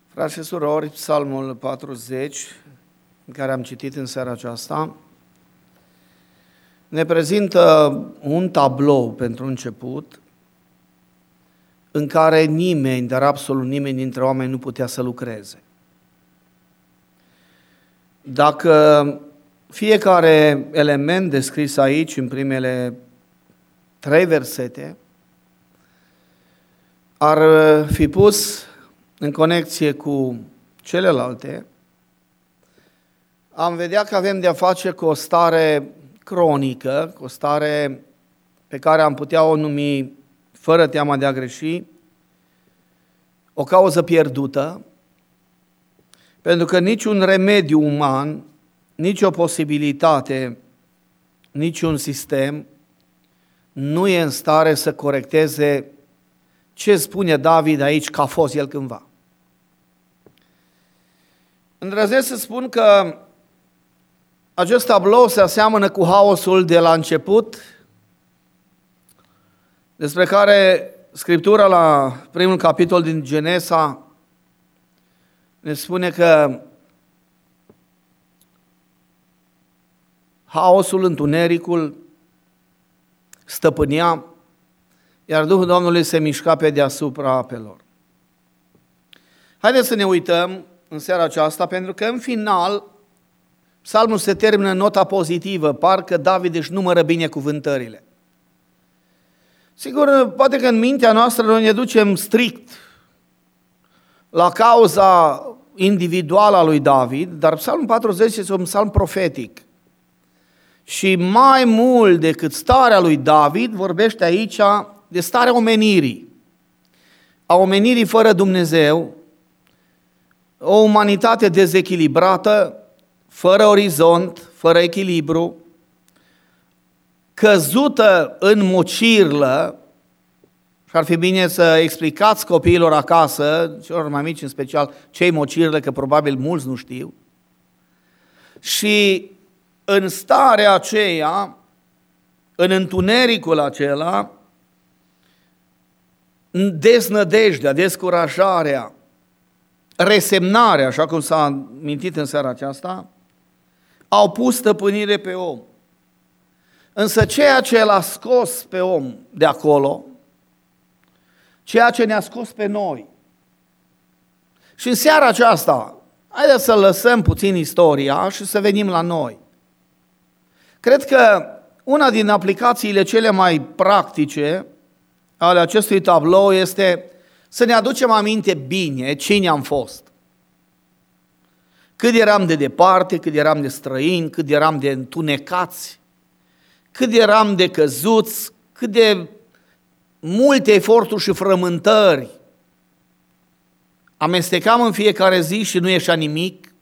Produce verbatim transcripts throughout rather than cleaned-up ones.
Frați și surori, Psalmul patruzeci, în care am citit în seara aceasta, ne prezintă un tablou pentru început, în care nimeni, dar absolut nimeni dintre oameni nu putea să lucreze. Dacă fiecare element descris aici, în primele trei versete, ar fi pus în conexie cu celelalte, am vedea că avem de-a face cu o stare cronică, cu o stare pe care am putea o numi, fără teama de a greși, o cauză pierdută, pentru că niciun remediu uman, nici o posibilitate, niciun sistem nu e în stare să corecteze ce spune David aici că a fost el cândva. Îndrăznesc să spun că acest tablou se aseamănă cu haosul de la început, despre care Scriptura la primul capitol din Genesa ne spune că haosul, întunericul stăpânea, iar Duhul Domnului se mișca pe deasupra apelor. Haideți să ne uităm în seara aceasta, pentru că în final psalmul se termină în nota pozitivă, parcă David își numără binecuvântările. Sigur, poate că în mintea noastră noi ne ducem strict la cauza individuală a lui David, dar psalmul patruzeci este un psalm profetic. Și mai mult decât starea lui David, vorbește aici de starea omenirii. A omenirii fără Dumnezeu, o umanitate dezechilibrată, fără orizont, fără echilibru, căzută în mocirlă, și ar fi bine să explicați copiilor acasă, celor mai mici în special, cei mocirlă, că probabil mulți nu știu, și în starea aceea, în întunericul acela, deznădejdea, descurajarea, resemnarea, așa cum s-a amintit în seara aceasta, au pus stăpânire pe om. Însă ceea ce l-a scos pe om de acolo, ceea ce ne-a scos pe noi, și în seara aceasta, haideți să lăsăm puțin istoria și să venim la noi. Cred că una din aplicațiile cele mai practice ale acestui tablou este să ne aducem aminte bine cine am fost. Cât eram de departe, cât eram de străini, cât eram de întunecați, cât eram de căzuți, cât de multe eforturi și frământări amestecam în fiecare zi și nu ieșea nimic,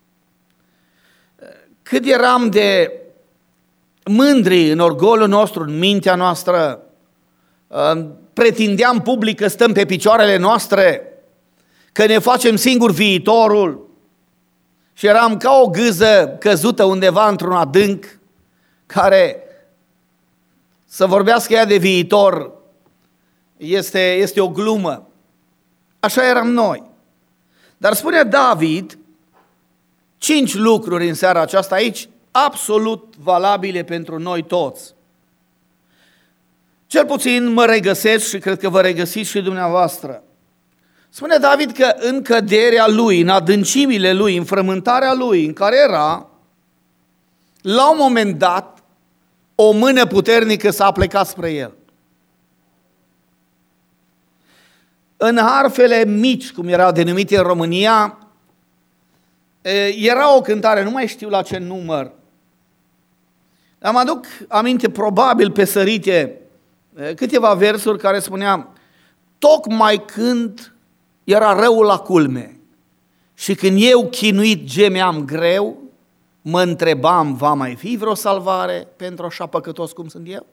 cât eram de mândri în orgoliul nostru, în mintea noastră, pretindeam public că stăm pe picioarele noastre, că ne facem singur viitorul și eram ca o gâză căzută undeva într-un adânc care să vorbească ea de viitor este, este o glumă. Așa eram noi. Dar spune David cinci lucruri în seara aceasta aici, absolut valabile pentru noi toți. Cel puțin mă regăsesc și cred că vă regăsiți și dumneavoastră. Spune David că în căderea lui, în adâncimile lui, în frământarea lui, în care era, la un moment dat, o mână puternică s-a plecat spre el. În harfele mici, cum erau denumite în România, era o cântare, nu mai știu la ce număr. Am aduc aminte, probabil pe sărite, câteva versuri care spuneam: tocmai când era răul la culme și când eu chinuit gemeam greu, mă întrebam, va mai fi vreo salvare pentru așa păcătos cum sunt eu?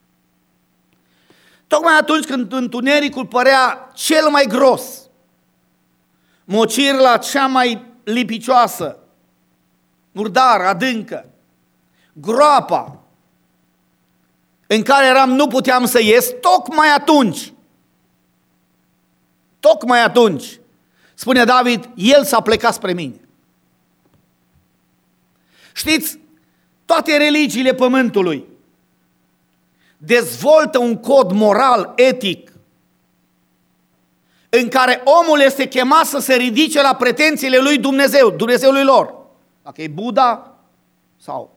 Tocmai atunci când întunericul părea cel mai gros, mocirla cea mai lipicioasă, murdară, adâncă, groapa în care eram, nu puteam să ies, tocmai atunci, tocmai atunci Spune David, el s-a plecat spre mine. Știți, toate religiile pământului dezvoltă un cod moral, etic, în care omul este chemat să se ridice la pretențiile lui Dumnezeu, Dumnezeului lor. Dacă e Buddha sau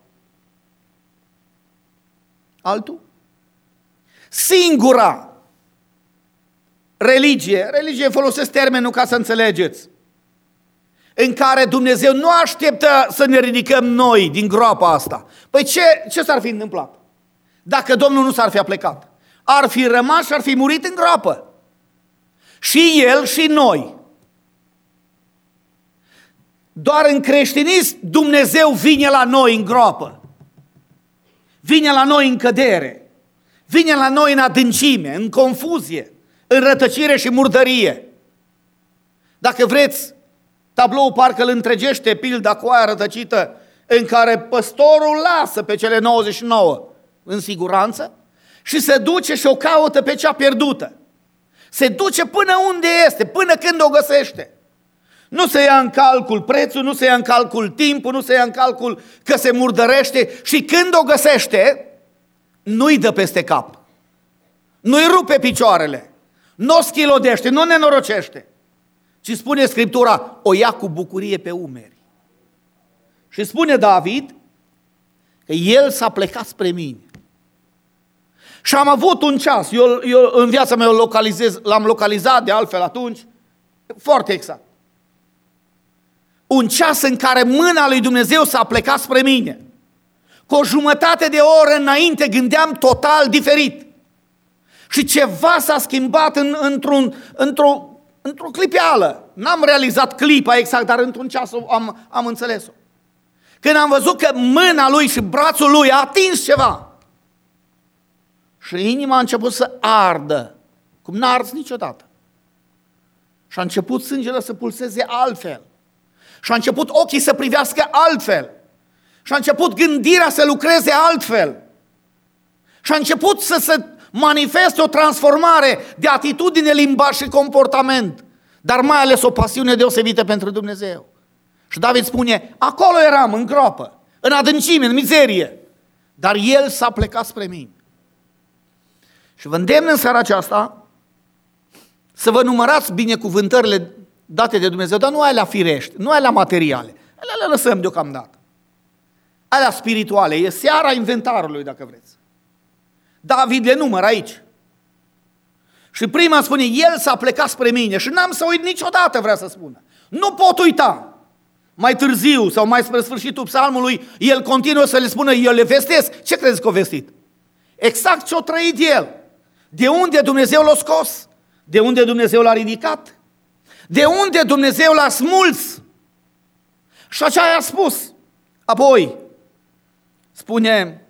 altul. Singura religie, religie folosesc termenul ca să înțelegeți, în care Dumnezeu nu așteptă să ne ridicăm noi din groapa asta. Păi ce, ce s-ar fi întâmplat? Dacă Domnul nu s-ar fi aplecat, ar fi rămas și ar fi murit în groapă. Și El și noi. Doar în creștinism Dumnezeu vine la noi în groapă. Vine la noi în cădere. Vine la noi în adâncime, în confuzie, în rătăcire și murdărie. Dacă vreți, tabloul parcă îl întregește pilda cu aia rătăcită în care păstorul lasă pe cele nouăzeci și nouă în siguranță și se duce și o caută pe cea pierdută. Se duce până unde este, până când o găsește. Nu se ia în calcul prețul, nu se ia în calcul timpul, nu se ia în calcul că se murdărește și când o găsește, nu-i dă peste cap. Nu-i rupe picioarele, nu o schilodește, nu o nenorocește, ci spune Scriptura, o ia cu bucurie pe umeri. Și spune David că el s-a plecat spre mine. Și am avut un ceas, eu, eu în viața mea localizez, l-am localizat de altfel atunci, foarte exact. Un ceas în care mâna lui Dumnezeu s-a plecat spre mine. Cu o jumătate de oră înainte gândeam total diferit. Și ceva s-a schimbat în, într-un, într-o, într-o clipeală. N-am realizat clipa exact, dar într-un ceas am, am înțeles-o. Când am văzut că mâna lui și brațul lui a atins ceva. Și inima a început să ardă, cum n-a ars niciodată. Și a început sângele să pulseze altfel. Și a început ochii să privească altfel. Și a început gândirea să lucreze altfel. Și a început să se manifeste o transformare de atitudine, limbaj și comportament. Dar mai ales o pasiune deosebită pentru Dumnezeu. Și David spune, acolo eram, în groapă, în adâncime, în mizerie. Dar El s-a plecat spre mine. Și vă îndemn în seara aceasta să vă numărați binecuvântările date de Dumnezeu, dar nu alea firești, nu alea materiale. Alea le lăsăm deocamdată. Alea spirituale, e seara inventarului, dacă vreți. David le numără aici. Și prima spune, el s-a plecat spre mine și n-am să uit niciodată, vrea să spună. Nu pot uita. Mai târziu sau mai spre sfârșitul psalmului, el continuă să le spună, eu le vestesc. Ce crezi că o vestit? Exact ce-o trăit el. De unde Dumnezeu l-a scos? De unde Dumnezeu l-a ridicat? De unde Dumnezeu l-a smuls? Și așa i-a spus. Apoi, spune,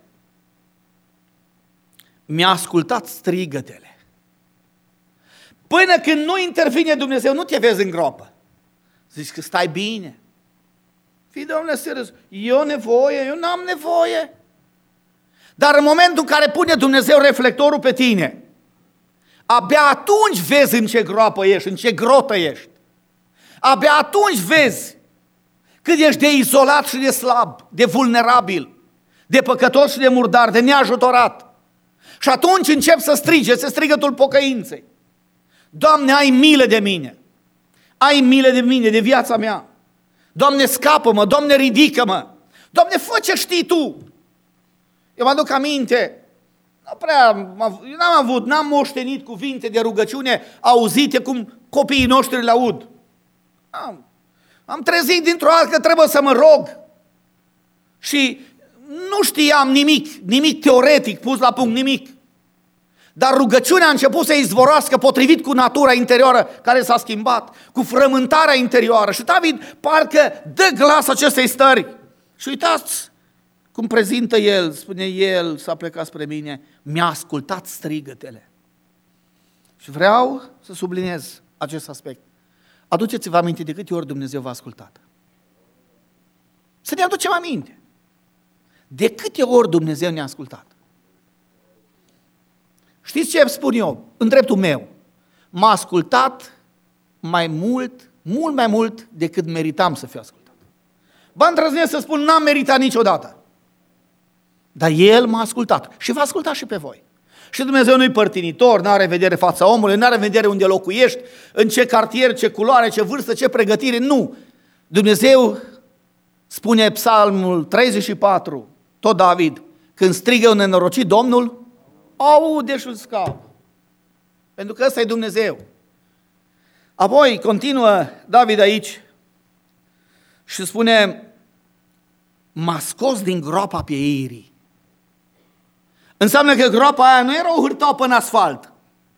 mi-a ascultat strigătele. Până când nu intervine Dumnezeu, nu te vezi în groapă. Zici că stai bine. Fii, Doamne, serios, eu nevoie, eu n-am nevoie. Dar în momentul în care pune Dumnezeu reflectorul pe tine, abia atunci vezi în ce groapă ești, în ce grotă ești. Abia atunci vezi cât ești de izolat și de slab, de vulnerabil, de păcătos și de murdar, de neajutorat. Și atunci încep să strige, se strigătul pocăinței. Doamne, ai milă de mine. Ai milă de mine, de viața mea. Doamne, scapă-mă, Doamne, ridică-mă. Doamne, fă ce știi Tu. Eu mă aduc aminte, nu prea, eu n-am avut, n-am moștenit cuvinte de rugăciune auzite cum copiii noștri le aud. Am, am trezit dintr-o dată că trebuie să mă rog. Și nu știam nimic, nimic teoretic pus la punct, nimic. Dar rugăciunea a început să izvorască potrivit cu natura interioară care s-a schimbat, cu frământarea interioară. Și David parcă dă glas acestei stări. Și uitați cum prezintă el, spune el, s-a plecat spre mine, mi-a ascultat strigătele. Și vreau să subliniez acest aspect. Aduceți-vă aminte de câte ori Dumnezeu v-a ascultat. Să ne aducem aminte. De câte ori Dumnezeu ne-a ascultat? Știți ce spun eu? În dreptul meu. M-a ascultat mai mult mult mai mult decât meritam să fiu ascultat. Ba îndrăznesc să spun, n-am meritat niciodată. Dar El m-a ascultat și v-a ascultat și pe voi. Și Dumnezeu nu-i părtinitor, n-are vedere fața omului, n-are vedere unde locuiești, în ce cartier, ce culoare, ce vârstă, ce pregătire, nu. Dumnezeu spune Psalmul treizeci și patru, tot David, când strigă un nenorocit, Domnul aude și îl scapă. Pentru că ăsta e Dumnezeu. Apoi continuă David aici și spune, m-a scos din groapa pieirii. Înseamnă că groapa aia nu era o hârtopă în asfalt.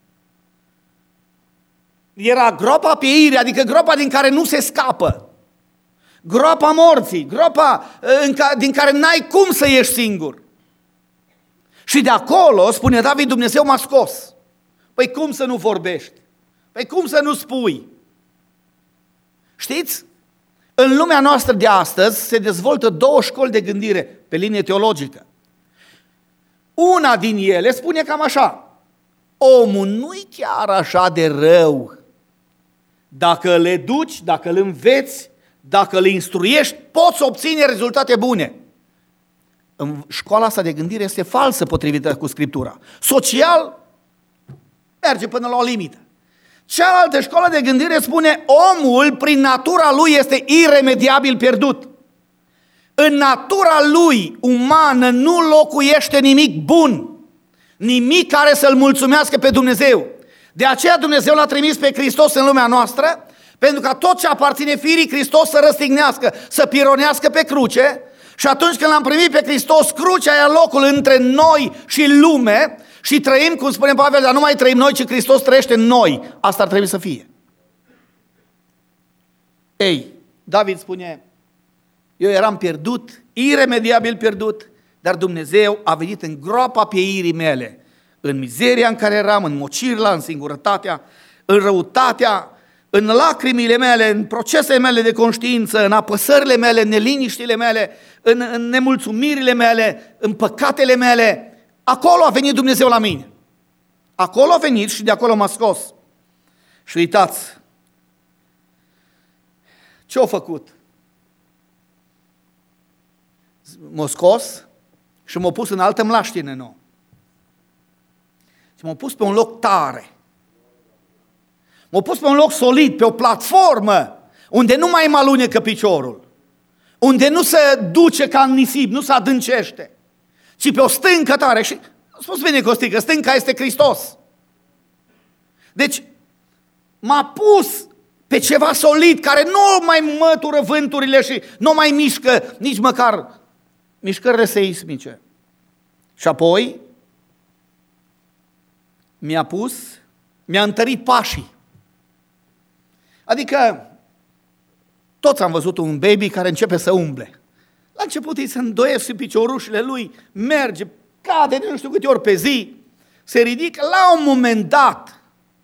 Era groapa pieirii, adică groapa din care nu se scapă. Groapa morții, groapa din care n-ai cum să ieși singur. Și de acolo, spune David, Dumnezeu m-a scos. Păi cum să nu vorbești? Păi cum să nu spui? Știți? În lumea noastră de astăzi se dezvoltă două școli de gândire pe linie teologică. Una din ele spune cam așa, omul nu-i chiar așa de rău. Dacă le duci, dacă îl înveți, dacă îl instruiești, poți obține rezultate bune. În școala asta de gândire este falsă potrivită cu Scriptura. Social merge până la o limită. Cealaltă școală de gândire spune omul prin natura lui este iremediabil pierdut. În natura lui umană nu locuiește nimic bun, nimic care să-L mulțumească pe Dumnezeu. De aceea Dumnezeu L-a trimis pe Hristos în lumea noastră, pentru ca tot ce aparține firii Hristos să răstignească, să pironească pe cruce. Și atunci când L-am primit pe Hristos, crucea ia locul între noi și lume și trăim, cum spune Pavel, dar nu mai trăim noi, ci Hristos trăiește în noi. Asta ar trebui să fie. Ei, David spune, eu eram pierdut, iremediabil pierdut, dar Dumnezeu a venit în groapa pieirii mele, în mizeria în care eram, în mocirla, în singurătatea, în răutatea, în lacrimile mele, în procesele mele de conștiință, în apăsările mele, în neliniștile mele, în, în nemulțumirile mele, în păcatele mele. Acolo a venit Dumnezeu la mine. Acolo a venit și de acolo m-a scos. Și uitați, ce-a făcut? M-a scos și m-a pus în altă mlaștină nouă. Și m-a pus pe un loc tare. M-a pus pe un loc solid, pe o platformă, unde nu mai mă alunecă piciorul, unde nu se duce ca în nisip, nu se adâncește, ci pe o stâncă tare. Și a spus bine Costică, stânca este Hristos. Deci m-a pus pe ceva solid, care nu mai mătură vânturile și nu mai mișcă nici măcar mișcările seismice. Și apoi mi-a pus, mi-a întărit pașii. Adică toți am văzut un baby care începe să umble. La început îi se îndoiesc piciorușile lui, merge, cade de nu știu câte ori pe zi, se ridică, la un moment dat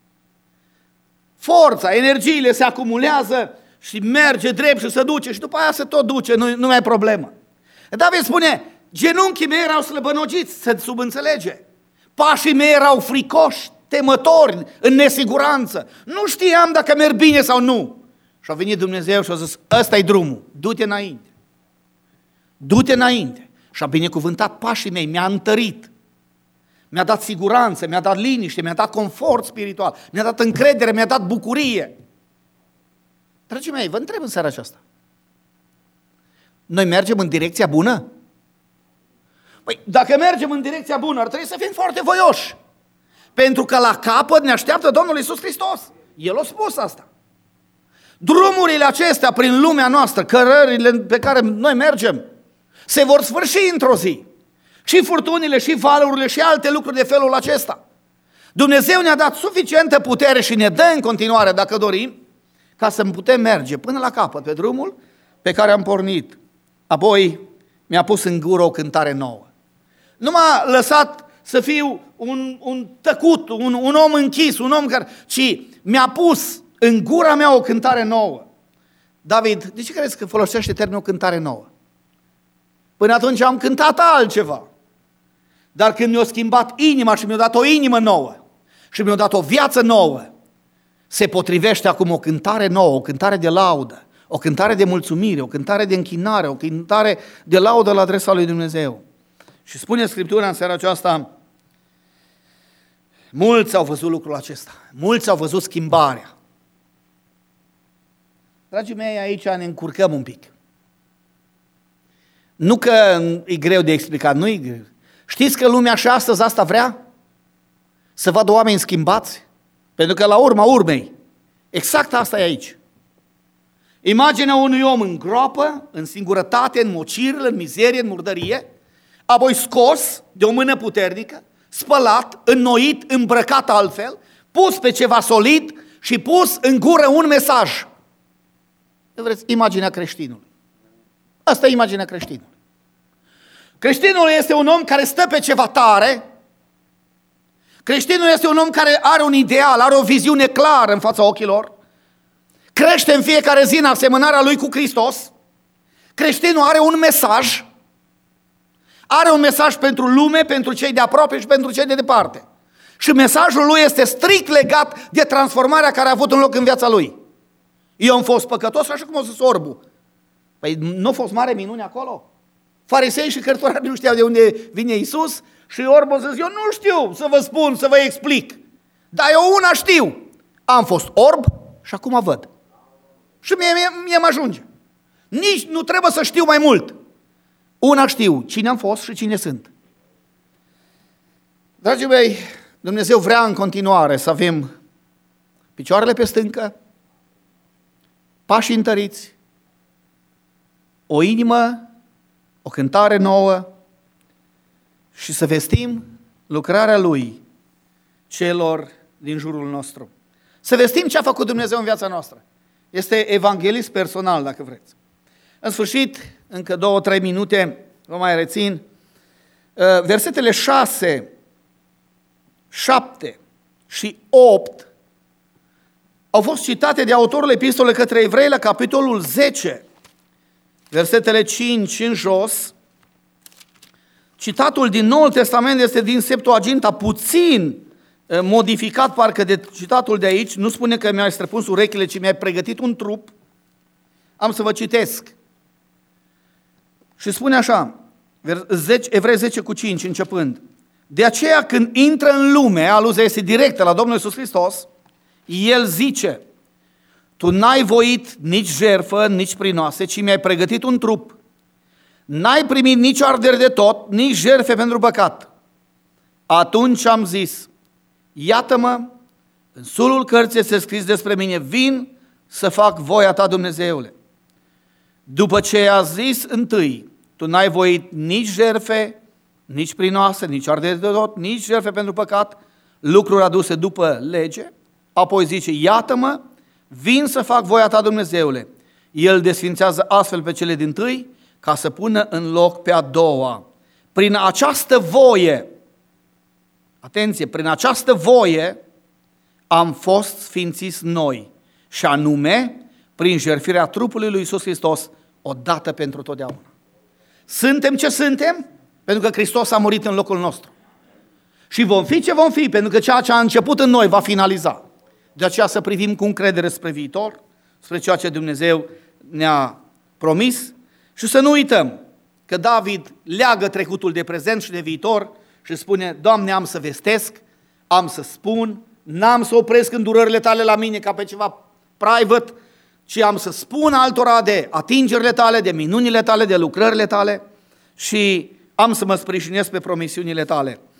forța, energiile se acumulează și merge drept și se duce și după aia se tot duce, nu, nu mai e problemă. David spune, genunchii mei erau slăbănogiți, se subînțelege, pașii mei erau fricoși, temători, în nesiguranță, nu știam dacă merg bine sau nu. Și a venit Dumnezeu și a zis, ăsta e drumul, du-te înainte, du-te înainte. Și a binecuvântat pașii mei, mi-a întărit, mi-a dat siguranță, mi-a dat liniște, mi-a dat confort spiritual, mi-a dat încredere, mi-a dat bucurie. Dragii mei, vă întreb în seara aceasta, noi mergem în direcția bună? Păi, dacă mergem în direcția bună, ar trebui să fim foarte voioși. Pentru că la capăt ne așteaptă Domnul Iisus Hristos. El a spus asta. Drumurile acestea prin lumea noastră, cărările pe care noi mergem, se vor sfârși într-o zi. Și furtunile, și valurile, și alte lucruri de felul acesta. Dumnezeu ne-a dat suficientă putere și ne dă în continuare, dacă dorim, ca să putem merge până la capăt pe drumul pe care am pornit. Apoi mi-a pus în gură o cântare nouă. Nu m-a lăsat să fiu un, un tăcut, un, un om închis, un om care... ci mi-a pus în gura mea o cântare nouă. David, de ce crezi că folosește termenul cântare nouă? Până atunci am cântat altceva. Dar când mi-a schimbat inima și mi-a dat o inimă nouă și mi-a dat o viață nouă, se potrivește acum o cântare nouă, o cântare de laudă, o cântare de mulțumire, o cântare de închinare, o cântare de laudă la adresa lui Dumnezeu. Și spune Scriptura în seara aceasta, mulți au văzut lucrul acesta, mulți au văzut schimbarea. Dragii mei, aici ne încurcăm un pic. Nu că e greu de explicat, nu e greu. Știți că lumea și astăzi asta vrea? Să vadă oameni schimbați? Pentru că la urma urmei, exact asta e aici. Imaginea unui om în groapă, în singurătate, în mocirlă, în mizerie, în murdărie, apoi scos de o mână puternică, spălat, înnoit, îmbrăcat altfel, pus pe ceva solid și pus în gură un mesaj. Vreți, imaginea creștinului. Asta e imaginea creștinului. Creștinul este un om care stă pe ceva tare. Creștinul este un om care are un ideal, are o viziune clară în fața ochilor. Crește în fiecare zi în asemănarea lui cu Hristos. Creștinul are un mesaj. Are un mesaj pentru lume, pentru cei de aproape și pentru cei de departe. Și mesajul lui este strict legat de transformarea care a avut un loc în viața lui. Eu am fost păcătos, așa cum a zis orbul. Păi nu a fost mare minune acolo? Farisei și cărturari nu știau de unde vine Iisus și orbul a zis, eu nu știu să vă spun, să vă explic. Dar eu una știu. Am fost orb și acum văd. Și mie, mie, mie mă ajunge. Nici nu trebuie să știu mai mult. Una știu, cine am fost și cine sunt. Dragii mei, Dumnezeu vrea în continuare să avem picioarele pe stâncă, pașii întăriți, o inimă, o cântare nouă și să vestim lucrarea Lui celor din jurul nostru. Să vestim ce a făcut Dumnezeu în viața noastră. Este evanghelist personal, dacă vreți. În sfârșit, încă două, trei minute, vă mai rețin, versetele șase, șapte și opt au fost citate de autorul epistolei către evrei la capitolul zece, versetele cinci în jos. Citatul din Noul Testament este din Septuaginta, puțin modificat parcă de citatul de aici, nu spune că mi-ai străpuns urechile, ci mi-ai pregătit un trup. Am să vă citesc. Și spune așa, Evrei zece cu cinci începând. De aceea când intră în lume, aluzia este directă la Domnul Iisus Hristos, El zice, tu n-ai voit nici jertfă, nici prinoase, ci mi-ai pregătit un trup. N-ai primit nici ardere de tot, nici jertfe pentru păcat. Atunci am zis, iată-mă, în sulul cărții este scris despre mine, vin să fac voia ta, Dumnezeule. După ce a zis întâi, tu n-ai voit nici jertfe, nici prinoase, nici ardere de tot, nici jertfe pentru păcat, lucruri aduse după lege, apoi zice, iată-mă, vin să fac voia ta, Dumnezeule. El desfințează astfel pe cele dintâi, ca să pună în loc pe a doua. Prin această voie, atenție, prin această voie am fost sfințiți noi, și anume prin jertfirea trupului lui Iisus Hristos, odată pentru totdeauna. Suntem ce suntem? Pentru că Hristos a murit în locul nostru. Și vom fi ce vom fi, pentru că ceea ce a început în noi va finaliza. De aceea să privim cu încredere spre viitor, spre ceea ce Dumnezeu ne-a promis și să nu uităm că David leagă trecutul de prezent și de viitor și spune, Doamne, am să vestesc, am să spun, n-am să opresc îndurările tale la mine ca pe ceva private, ci am să spun altora de atingerile tale, de minunile tale, de lucrările tale și am să mă sprijinesc pe promisiunile tale.